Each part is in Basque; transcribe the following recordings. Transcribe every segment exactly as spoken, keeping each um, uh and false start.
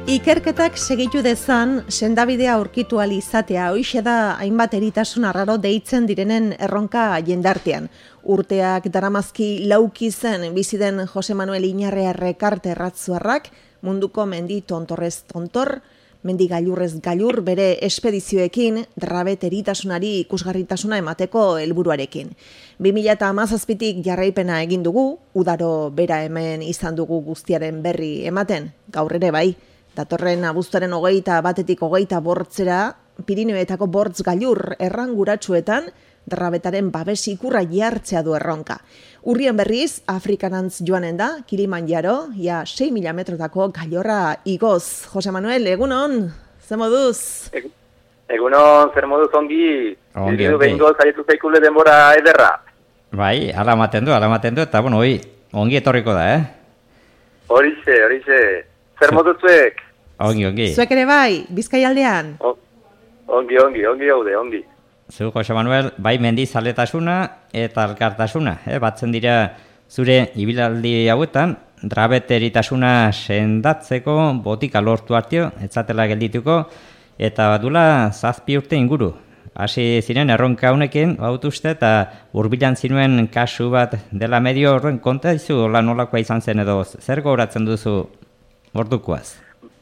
Ikerketak segitu dezan, sendabidea aurkitu ahal izatea, hoixe da hainbat eritasun arraro deitzen direnen erronka jendartean. Urteak daramazki lauki zen biziden Jose Manuel Iñarrea Rekarte erratzuarrak, munduko mendi tontorrez tontor, mendi gailurrez gailur bere espedizioekin, drabet eritasunari ikusgarritasuna emateko helburuarekin. bi mila hamazazpitik jarraipena egin dugu, udaro bera hemen izan dugu guztiaren berri ematen, gaur ere bai. Datorren abuztuaren hogeita batetik hogeita bortzera, Pirineoetako bortz gailur erranguratsuetan, drabetaren babes ikurra jartzea du erronka. Urrian berriz, Afrikanantz joanen da, Kilimanjaro, ja sei mila metrotako gailorra igoz. Jose Manuel, egunon, zer moduz? Egunon, zer moduz ongi, ongi, ongi. Behingo zaietu zaikule denbora ederra. Bai, ala ematen du, ala ematen du, eta bueno, hoi, ongi etorriko da, eh? Horixe, horixe. Zer moduzuek? Ongi, ongi. Zuek ere bai, Bizkaialdean? O, ongi, ongi, ongi haude, ongi. Zu, Jose Manuel, bai mendizaletasuna eta alkartasuna, eh? Batzen dira zure ibilaldi hauetan, drabeteritasuna sendatzeko botika lortu hartio, etzatela geldituko, eta badula zazpi urte inguru. Hasi ziren erronka honekin, bautuzte, eta hurbilan zinuen kasu bat dela medio horren konta izu lan nolakoa izan zen edo, zer gogoratzen duzu ordukoaz?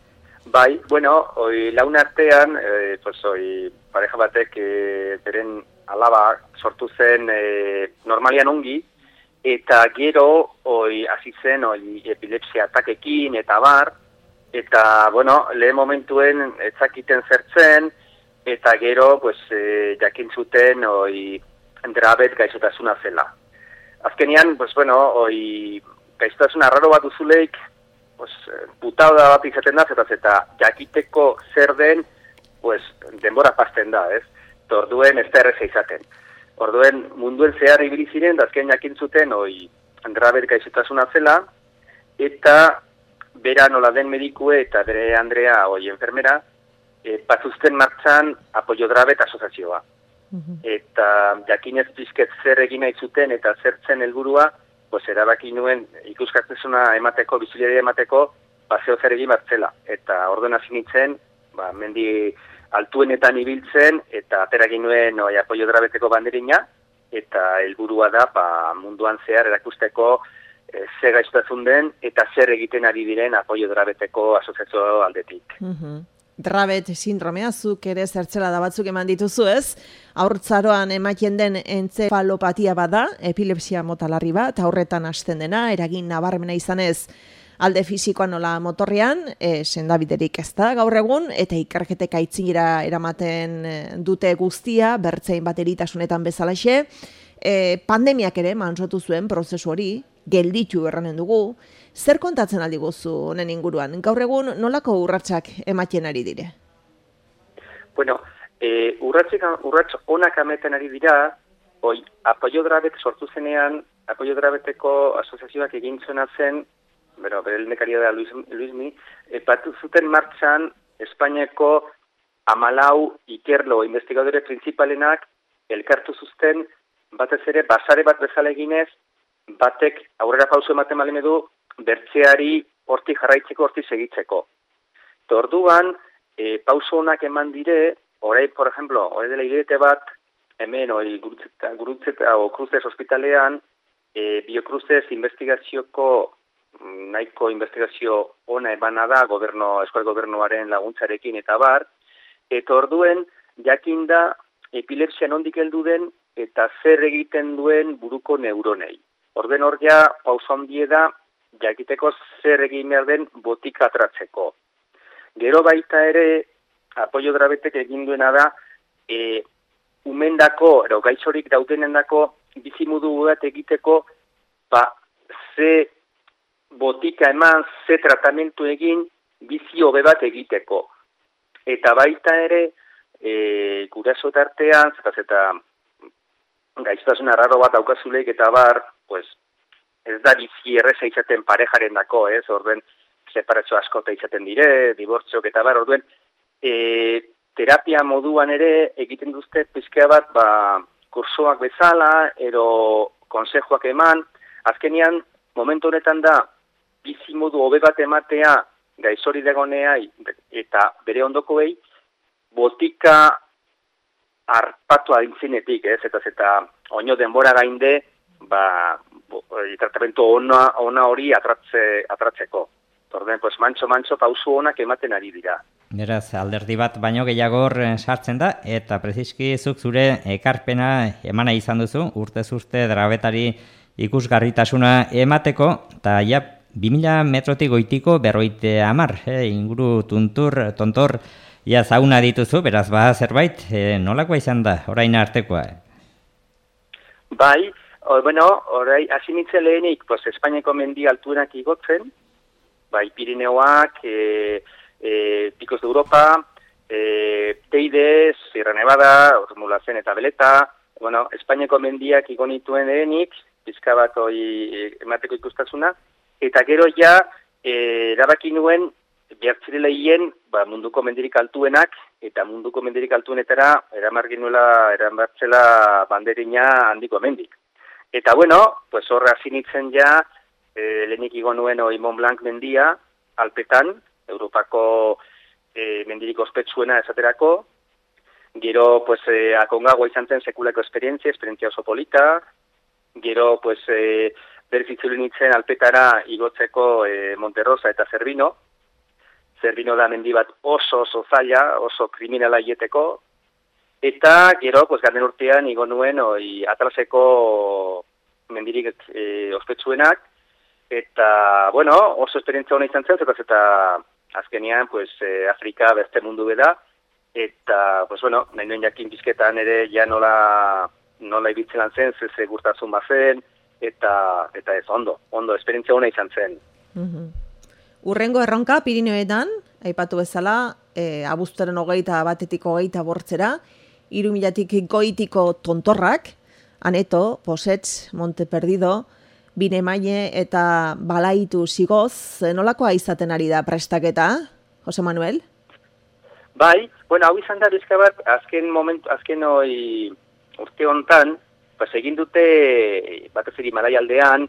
Bai, bueno, oi, laun artean, eh, pues, oi, pareja batek eh, beren alaba sortu zen eh, normalian ongi, eta gero oi, hasi zen oi, epilepsia atakekin eta bar, eta, bueno, lehen momentuen etzakiten zertzen, eta gero, pues, eh, jakin zuten oi, drabet gaixotasuna zela. Azkenean, pues, bueno, oi, gaixotasuna arraro bat duzuleik, pues, putada bat izaten da, eta zeta jakiteko zer den, pues, denbora pasten da, ez? Orduen ez da erreza izaten. Orduen munduen zehar ibili ziren, da azken jakin zuten, oi, drabet gaixotasuna zela, eta bera nola den medikue eta bere Andrea, oi, enfermera, e, batzuzten martxan apoio drabet asozazioa. Uh-huh. Eta jakinez pizket zer egin nahi zuten eta zertzen helburua, pues erabaki nuen ikuskatzezuna emateko, bizileria emateko, paseo zer egin batzela. Eta orduen hasi nintzen, ba, mendi altuenetan ibiltzen, eta ateragin nuen oi, apoio drabeteko banderina, eta helburua da ba, munduan zehar erakusteko e, ze gaixotasun den, eta zer egiten ari diren apoio drabeteko asoziazio aldetik. Uh-huh. Drabet sindromea, zuk ere zertzela da batzuk eman dituzu ez, haurtzaroan ematen den entzefalopatia bada, epilepsia mota larri bat, aurretan hasten dena, eragin nabarmena izanez, alde fisikoan nola motorrean, e, sendabiderik ez da gaur egun, eta ikerketek aitzingira eramaten dute guztia, bertzein bat eritasunetan bezalaxe, e, pandemiak ere mansotu zuen prozesu hori, gelditu erranen dugu. Zer kontatzen aldi guzu honen inguruan? Gaur egun nolako urratsak ematen ari dire? Bueno, e, urratsak, urrats onak ematen ari dira, oi, apoio drabet sortu zenean, apoio drabeteko asoziazioak egin zuena zen, bero, bere lehendakaria da Luis, Luismi, e, batu zuten martxan Espainiako hamalau ikerlo investigadore principalenak elkartu zuzten, batez ere basare bat bezala eginez, batek aurrera pauso ematen balen edu, bertzeari hortik jarraitzeko, hortik segitzeko. Orduan, e, pauso honak eman dire, orai, por ejemplo, orai dela hilete bat, hemen, oi, gurutzeta, gurutzeta, o Kruzes ospitalean, e, biokruzes investigazioko, nahiko investigazio ona emana da, goberno, eskual gobernuaren laguntzarekin eta bar, eta orduen, jakin da, epilepsia nondik heldu den, eta zer egiten duen buruko neuronei. Orden hor ja, pauso handie da, jakiteko zer egin behar den botika atratzeko. Gero baita ere, apoio drabetek egin duena da, e, umendako, ero gaixorik daudenendako, bizimudu bat egiteko, ba, ze botika eman, ze tratamentu egin, bizi hobe bat egiteko. Eta baita ere, e, guraso tartean, zeta zeta, gaixotasun arraro bat daukazuleik eta bar, pues, ez da bizi erreza izaten parejaren dako, ez, orduen separatxo askota izaten dire, dibortziok eta bar, orduen e, terapia moduan ere egiten duzte pizkea bat, ba, kursoak bezala, ero konsejoak eman, azkenean, momentu honetan da, bizi modu hobe bat ematea gaizori dagonea eta bere ondokoei botika arpatu adintzinetik, ez, eta eta oino denbora gainde, ba, tratamentu ona, ona hori atratze, atratzeko. Orden, pues, mantxo-mantxo pausu onak ematen ari dira. Beraz, alderdi bat baino gehiago sartzen da, eta preziski zuk zure ekarpena emana izan duzu, urtez urte drabetari ikusgarritasuna emateko, eta ja, bi mila metrotik goitiko berroite hamar, eh, inguru tuntur, tontor, ja zauna dituzu, beraz, ba, zerbait, eh, nolakoa izan da, orain artekoa? Bai, o, bueno, orai, hasi nintzen lehenik, pues, Espainiako mendi altuenak igotzen, bai, Pirineoak, e, e, Picos de Europa, e, Teide, Sierra Nevada, Ormulazen eta Beleta, bueno, Espainiako mendiak igonituen lehenik, pizka bat hori emateko ikustasuna, eta gero ja, e, erabaki nuen, behartzirela hien, ba, munduko mendirik altuenak, eta munduko mendirik altuenetara, eramargi nuela, eramartzela banderina handiko mendik. Eta bueno, pues horre hasi nintzen ja, e, lehenik igo nuen hori Mont Blanc mendia, Alpetan, Europako e, mendirik ospetsuena esaterako, gero, pues, e, Akongagoa izan zen sekulako esperientzia, esperientzia oso polita, gero, pues, e, berrizitzulu nintzen Alpetara igotzeko e, Monterrosa eta Zerbino. Zerbino da mendi bat oso oso zaila, oso kriminala hieteko, eta gero, pues, garden urtean igo nuen oi, Atlaseko mendirik e, ospetsuenak, eta, bueno, oso esperientzia hona izan zen, eta, eta azkenean, pues, e, Afrika beste mundu beda, eta, pues, bueno, nahi nuen jakin bizketan ere, ja nola, nola ibitzen lan zen, ze segurtasun bazen, eta, eta ez, ondo, ondo, esperientzia hona izan zen. Mm-hmm. Urrengo erronka, Pirineoetan, aipatu bezala, e, abuztuaren hogeita batetik hogeita bortzera, hiru milatik goitiko tontorrak, Aneto, Posets, Monte Perdido, Binemaile eta Balaitu Sigoz, nolakoa izaten ari da prestaketa, Jose Manuel? Bai, bueno, hau izan da bizka bat, azken momentu, azken hoi urte hontan, pues, egin dute, batez ere Himalai aldean,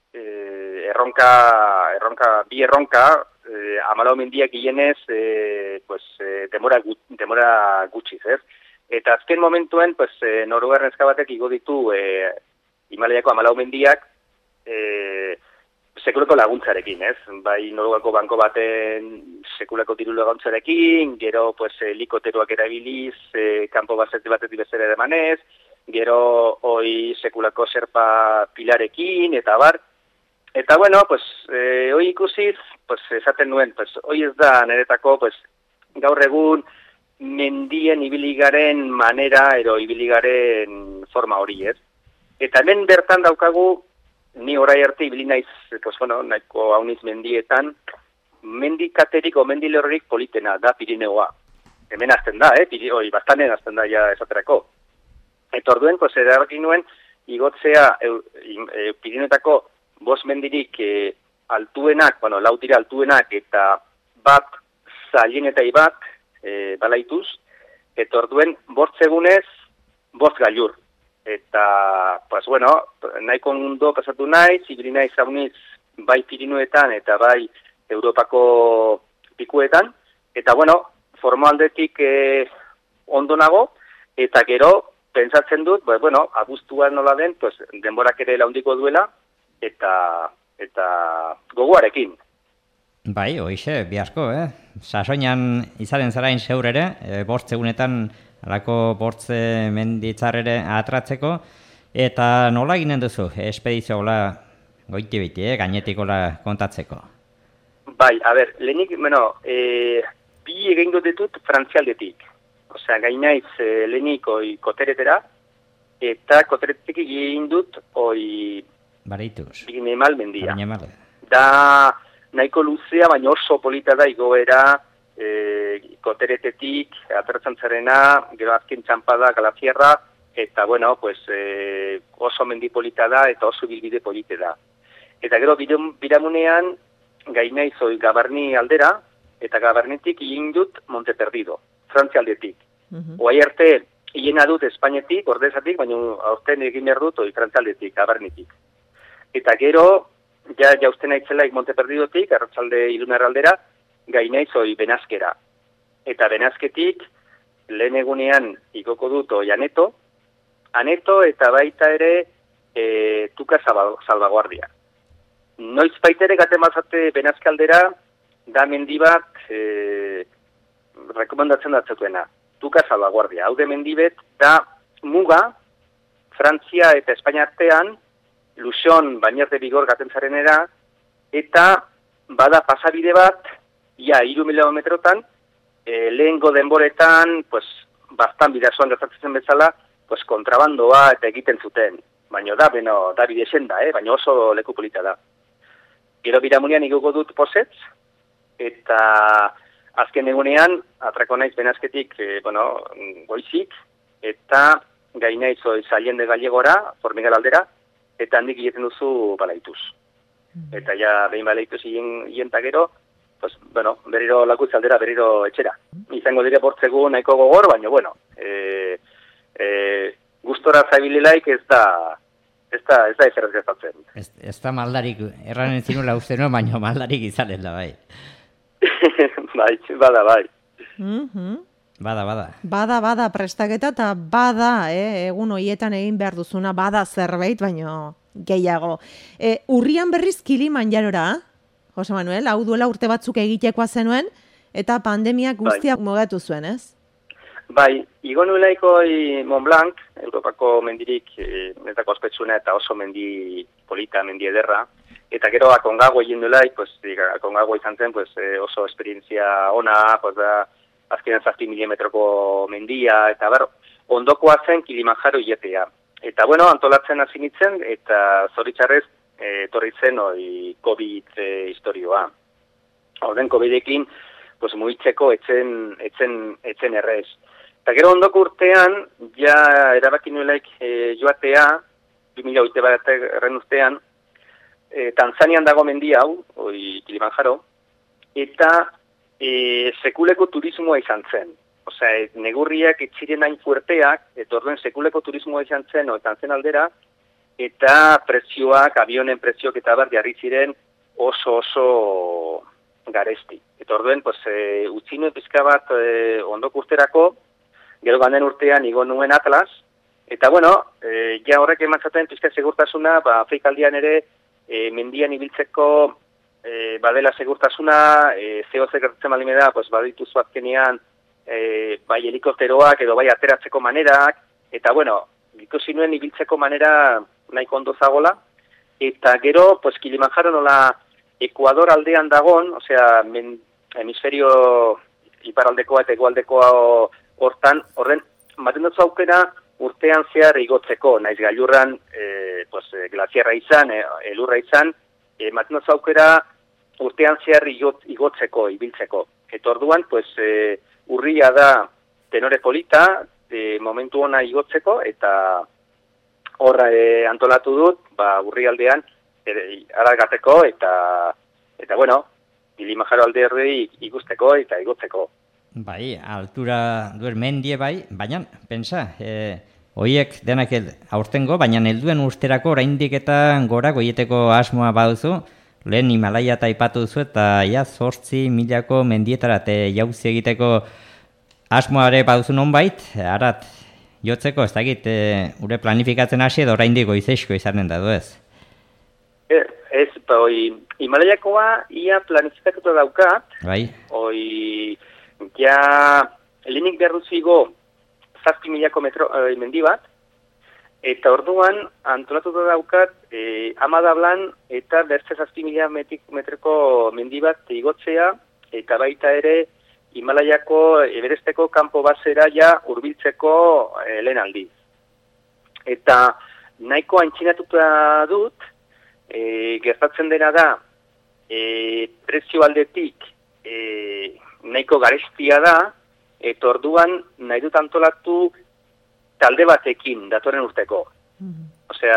eh, erronka, erronka, bi erronka, eh, hamalau mendiak gilenez, eh, pues, eh, demora, demora gutxiz, ez? Eta azken momentuen, pues, eh, norugarren eskabatek igo ditu eh, Himalaiako hamalau mendiak, eh, sekulako laguntzarekin, ez? Bai, Noruegako banko baten sekulako diru laguntzarekin, gero, pues, helikopteroak erabiliz, eh, kanpo basete batetik bezera emanez, gero, hoi sekulako serpa pilarekin, eta bar. Eta, bueno, pues, eh, hoi ikusiz, pues, esaten nuen, pues, hoi ez da niretako, pues, gaur egun mendien ibiligaren manera, ero ibiligaren forma hori, ez? Eta hemen bertan daukagu, ni orai arte ibili naiz, pues, bueno, nahiko hauniz mendietan, mendikaterik o mendilorrik politena da Pirineoa. Hemen azten da, eh? Piri, oi, bastanen azten da ja esaterako. Eta orduen, pues, erabaki nuen, igotzea e, e, Pirineoetako bost mendirik e, altuenak, bueno, lau dira altuenak, eta bat zailenetai bat, e, balaituz, eta orduen, bost egunez, bost gailur. Eta, pues, bueno, nahiko ondo pasatu naiz, ibili naiz hauniz bai Pirineoetan eta bai Europako pikuetan, eta, bueno, formaldetik eh, ondo nago, eta gero, pentsatzen dut, pues, bueno, abuztuan nola den, pues, denborak ere laundiko duela, eta, eta gogoarekin. Bai, hoixe, biharko, eh? Sasoinan izaren zarain zeur ere, e, bortz egunetan, alako bortze menditzarrere atratzeko, eta nola ginen duzu, espedizio hola goiti biti, eh? Gainetik hola kontatzeko? Bai, a ber, lehenik, bueno, e, bi egin dut ditut frantzialdetik. Osea, gainaiz e, lehenik oi koteretera, eta koteretetik egin dut oi... Bareituz. Binemal mendia. Binemal. Da nahiko luzea, baina oso polita da igoera e, koteretetik, atratzantzarena, gero azken txampada, Galazierra, eta, bueno, pues, e, oso mendi polita da, eta oso bilbide polite da. Eta gero biramunean, gainaiz oi Gabarni aldera, eta Gabarnetik egin dut Monte Perdido, Frantzia aldetik. Uh-huh. Oai arte, hiena dut Espainetik, ordezatik, baina aurten egin behar dut oi Frantzia aldetik, Gabarnetik. Eta gero, ja jauzten aitzelaik Monte Perdidotik, arratzalde ilunar aldera, Gainaizoi Benazkera. Eta Benazketik lehen egunean igoko dut oi Aneto, Aneto eta baita ere e, Tuka Salvaguardia. Noiz baita ere gate mazate Benazkaldera da mendi bat e, rekomendatzen datzetuena. Tuka Salvaguardia. Hau de mendibet da muga Frantzia eta Espainia artean Luxon Bañer de Bigor gatentzarenera eta bada pasabide bat ia hiru kilometrotan e, lehengo denboretan pues bastan bidazoan gertatzen bezala pues kontrabandoa eta egiten zuten. Baina da beno da bidesen da, eh, baina oso leku polita da. Gero biramunian igoko dut Posetz eta azken egunean atrako naiz Benazketik e, bueno, goizik eta gainaiz Zallende Gallegora, Formigal aldera, eta handik egiten duzu Balaituz. Eta ja behin Balaituz hien ta gero, pues, bueno, berriro Lakutz aldera, berriro etxera. Izango dire bortzegu nahiko gogor, baina, bueno, e, e, gustora zabililaik ez da, ez da, ez da ezer gertatzen. Ez, ez da maldarik, erranen zinula uste no, baina maldarik izanen da, bai. Bai, bada, bai. Mm-hmm. Bada, bada. Bada, bada, prestaketa eta bada, eh, egun hoietan egin behar duzuna, bada zerbait, baino gehiago. E, urrian berriz Kilimanjarora, Jose Manuel, hau duela urte batzuk egitekoa zenuen, eta pandemiak guztiak bai. Mogatu zuen, ez? Bai, igo nuelaiko Mont Blanc, Europako mendirik, e, netako ospetsuna eta oso mendi polita, mendi ederra, eta gero Akongago egin nuelaik, pues, Akongago izan zen, pues, oso esperientzia ona, pues, da, azkenean zazpi milimetroko mendia, eta ber, ondokoa zen Kilimanjaro ietea. Eta, bueno, antolatzen hasi nintzen, eta zoritxarrez, etorri zen oi COVID e, historioa. Orden, COVIDekin, pues, mugitzeko etzen, etzen, etzen errez. Eta gero ondoko urtean, ja erabaki nuelaik e, joatea, bi mila hogeita bat erren ustean, e, Tanzanian dago mendia hau, oi Kilimanjaro, eta E, sekuleko turismoa izan zen. Osea, negurriak etxiren hain fuerteak, eta orduen sekuleko turismoa izan zen, oetan zen aldera, eta prezioak, avionen prezioak eta bar jarri ziren oso oso garesti. Eta orduen, pues, e, utzi nuen pizka bat e, ondoko urterako, gero ganden urtean igo nuen Atlas, eta bueno, e, ja horrek ematzaten pizka segurtasuna, ba, Afrikaldian ere, e, mendian ibiltzeko E, badela segurtasuna, e, zeo zegertzen balime da, pues, badituzu azkenean e, bai helikopteroak edo bai ateratzeko manerak, eta bueno, ikusi nuen ibiltzeko manera nahiko ondo zagola, eta gero, pues, Kilimanjaro nola Ekuador aldean dagon, osea, men, hemisferio iparaldekoa eta egualdekoa hortan, horren, maten dutzu aukera urtean zehar igotzeko, naiz gailurran, e, pues, glaziarra izan, e, elurra izan, e, maten dutzu aukera urtean zehar igotzeko, ibiltzeko. Eta orduan, pues, e, urria da tenore polita, e, momentu ona igotzeko, eta horra e, antolatu dut, ba, urri aldean, e, alargateko, eta, eta bueno, Kilimanjaro alde herri ikusteko eta igotzeko. Bai, altura duen mendie bai, baina, pensa, e, hoiek denak aurtengo, baina helduen urterako oraindik eta gora goieteko asmoa baduzu, lehen Himalaia eta aipatu duzu eta ja zortzi milako mendietara eta jauzi egiteko asmoare baduzu nonbait, arat jotzeko, ez dakit, e, ure planifikatzen hasi edo oraindik goizesko izanen da, du ez? E, ez, ba, oi, Himalaiakoa ia planifikatuta daukat, bai. Oi, ja, lehenik behar duzigo zazpi milako metro, e, mendi bat, eta orduan antolatuta daukat e, Amadablan eta bertze zazpi mila metroko mendi bat igotzea, eta baita ere Himalaiako Everesteko kanpo basera ja hurbiltzeko e, lehen aldiz. Eta nahiko antzinatuta dut, e, gertatzen dena da, e, prezio aldetik e, nahiko garestia da, eta orduan nahi dut antolatu talde batekin datorren urteko. Mm-hmm. Osea,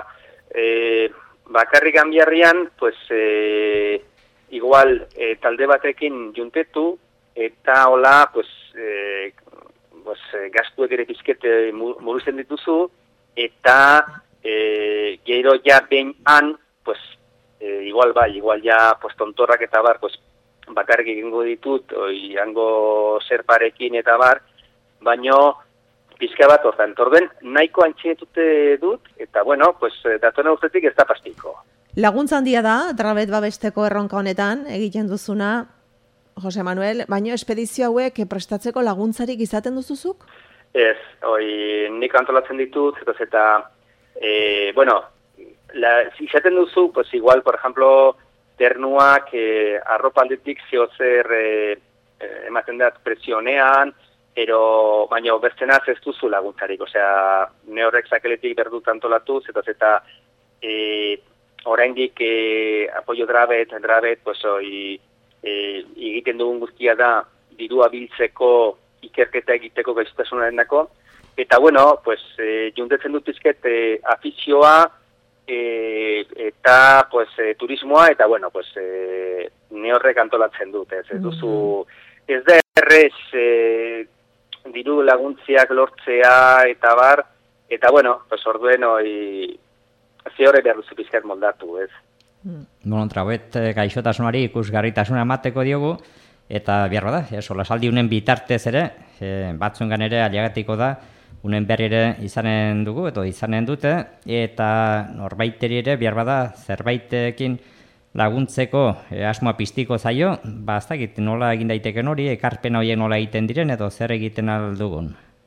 e, bakarrik ganbiarrian, pues, e, igual e, talde batekin juntetu, eta hola, pues, e, pues, gastuek ere pizkete muruzen dituzu, eta e, gero ja behin han, pues, e, igual bai, igual ja, pues, tontorrak eta bar, pues, bakarrik egingo ditut, oi, hango zerparekin eta bar, baino pizka bat hortan. Torden, nahiko antxinetute dut, eta bueno, pues, datona urtetik ez da pastiko. Laguntza handia da, drabet babesteko erronka honetan, egiten duzuna, Jose Manuel, baino espedizio hauek prestatzeko laguntzarik izaten duzuzuk? Ez, oi, nik antolatzen ditut, eta eta, e, bueno, la, izaten duzu, pues igual, por ejemplo, ternuak eh, arropaldetik zehozer eh, ematen dat presionean, ero, baina bertzenaz ez duzu laguntzarik, osea, ne horrek sakeletik berdut antolatuz, eta eta e, oraindik e, apoio drabet, drabet, pues, oi, e, egiten dugun guztia da, dirua biltzeko, ikerketa egiteko gaiztasunaren dako, eta bueno, pues, e, juntetzen dut izket e, afizioa, E, eta pues e, turismoa eta bueno pues e, ne horrek antolatzen dut ez, ez duzu ez da errez e, diru laguntziak lortzea eta bar eta bueno pues orduen hoi ze horre behar duzu pizkat moldatu ez. Bueno, trauet gaixotasunari ikusgarritasuna emateko diogu eta behar bada, e, solasaldi unen bitartez ere e, batzungan ere aliagatiko da unen berri ere izanen dugu, edo izanen dute, eta norbaiteri ere, behar bada, zerbaitekin laguntzeko e, asmoa piztiko zaio, ba, ez dakit, nola egin daiteken hori, ekarpen horiek nola egiten diren, edo zer egiten aldugun?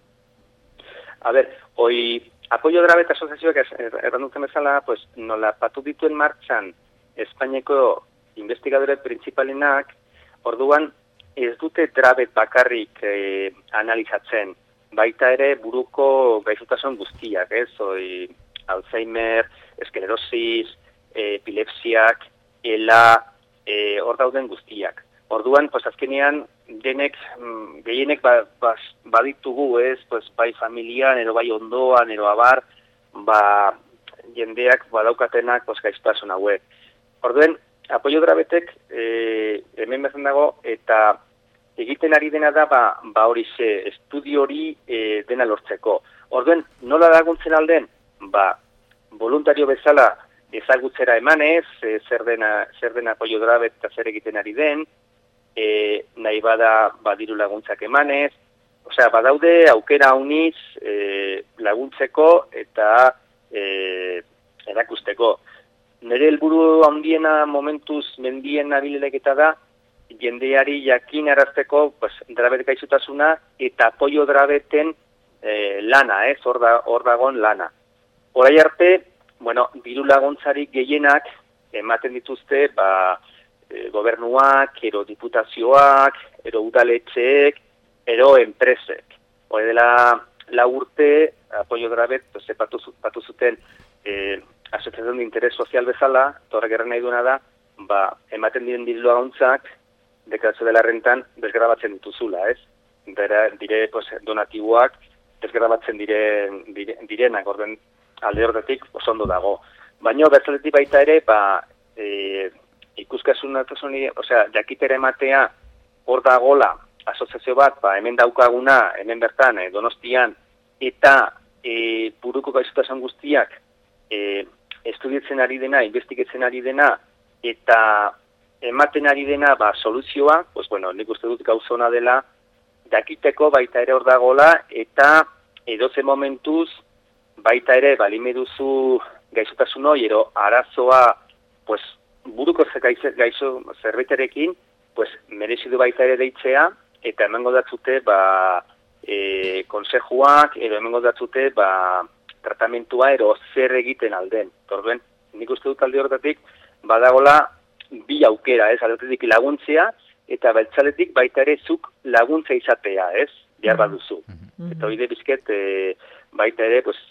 A ber, hoi, apoio drabet asociazioak erranduten bezala, pues, nola patu dituen martxan Espainiako investigadore principalenak, orduan ez dute drabet bakarrik e, analizatzen, baita ere buruko gaixotasun guztiak, ez? Oi, Alzheimer, esklerosis, epilepsiak, ela, e, hor dauden guztiak. Orduan, pues azkenean, denek, mm, gehienek ba, ba, baditugu, ez? Pues, bai familian, ero bai ondoan, ero abar, ba, jendeak badaukatenak pues, gaixotasun hauek. Orduan, apoio drabetek, e, hemen bezen dago, eta egiten ari dena da, ba, ba hori ze, estudio hori e, dena lortzeko. Orduen, nola laguntzen alden? Ba, voluntario bezala ezagutzera emanez, e, zer dena, zer dena apoio drabet eta zer egiten ari den, e, nahi bada badiru laguntzak emanez, osea, badaude aukera uniz e, laguntzeko eta e, erakusteko. Nire helburu handiena momentuz mendien abileleketa da, jendeari jakin arazteko pues, drabet gaixotasuna eta apoio drabeten eh, lana, ez, hor da, hor dagon lana. Horai arte, bueno, diru laguntzarik gehienak ematen dituzte, ba, e, gobernuak, ero diputazioak, ero udaletxeek, ero enpresek. Hore dela la urte, apoio drabet, pues, patu, patu zuten eh, asociación de interés sozial bezala, torrek erren nahi duena da, ba, ematen diren diru laguntzak, deklarazio dela rentan desgrabatzen dituzula, ez? Bera, dire, pues, donatiboak desgrabatzen diren, dire, direnak, orden alde horretik oso ondo dago. Baina, bertzaletik baita ere, ba, e, ikuskasun atasuni, osea, jakitera ematea hor dagola asoziazio bat, ba, hemen daukaguna, hemen bertan, e, Donostian, eta e, buruko gaixotasun guztiak e, estudiatzen ari dena, investigatzen ari dena, eta ematen ari dena ba, soluzioa, pues, bueno, nik uste dut gauzona dela, dakiteko baita ere hor dagola, eta edoze momentuz baita ere balime duzu gaixotasun hori, ero arazoa pues, buruko gaixo, gaixo zerbaiterekin, pues, merezidu baita ere deitzea, eta hemengo datzute ba, e, konsejuak, edo hemengo datzute ba, tratamentua ero zer egiten alden. Torduen, nik uste dut alde horretatik, badagola bi aukera, ez, aldetik laguntzea, eta beltzaletik baita ere zuk laguntza izatea, ez, behar baduzu. Mm-hmm. Eta hori de bizket, e, baita ere, pues,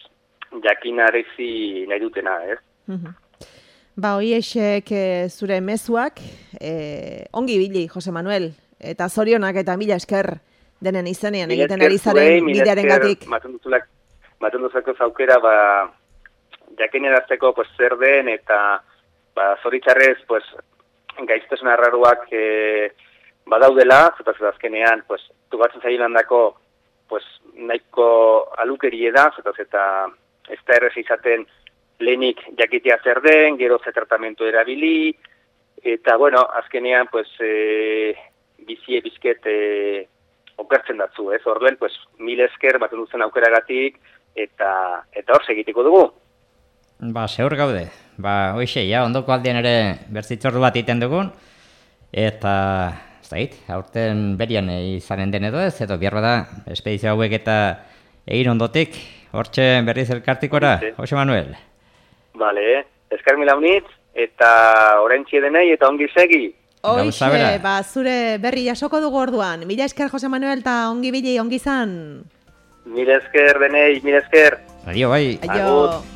jakinarezi nahi dutena, ez. Mm-hmm. Ba, hoi esek e, zure mezuak, e, ongi bili, Jose Manuel, eta zorionak eta mila esker denen izenean egiten ari zaren bidearen gatik. Maten duzako zaukera, ba, jakinerazteko pues, zer den, eta ba, zoritzarrez, pues, gaiztasun arraruak e, badaudela, zeta zeta azkenean, pues, tugatzen zailan dako, pues, nahiko alukerie da, zeta zeta ez da errez izaten lehenik jakitea zer den, gero ze tratamentu erabili, eta, bueno, azkenean, pues, e, bizie bizket e, okertzen datzu, ez? Orduen, pues, mil esker bat duzen aukeragatik, eta eta hor segiteko dugu. Ba, seur gaude. Ba, hoxe, ja, ondoko aldean ere berzitzordu bat iten dugun, eta, ez da hit, aurten berian izanen den edo ez, edo bihar bada, espedizio hauek eta egin ondotik, hortxe berriz elkartikora, Jose Manuel. Bale, eskar mila unitz, eta oraintxe denei, eta ongi segi. Hoxe, ba, zure berri jasoko dugu orduan. Mila esker, Jose Manuel, eta ongi bili, ongi zan. Mila esker denei, mila esker. Adio, bai. Aio.